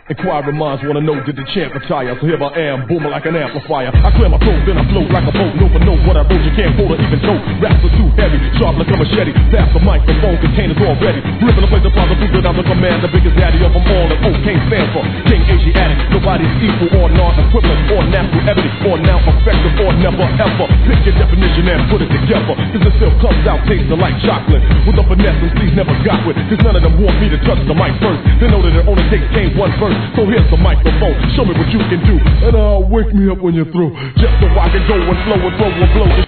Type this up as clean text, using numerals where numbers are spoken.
Inquiring minds wanna know, did the champ retire? So here I am, booming like an amplifier. I clear my throat, then I float like a boat. No one knows what I wrote, you can't hold or even tote. Raps are too heavy, sharp like a machete. Pass the microphone, containers already. Ripping the place apart, the food that I'm the command. The biggest daddy of them all, and O can't stand for King Asiatic. Nobody's equal or non-equivalent or natural ebony or now effective or never ever. Pick your definition and put it together, cause it still comes out tasting like chocolate. With the finesse MCs never got with, cause none of them want me to touch the mic first. They know that it only takes one verse. So here's the microphone, show me what you can do, and wake me up when you're through, just so I can go and flow and throw and blow.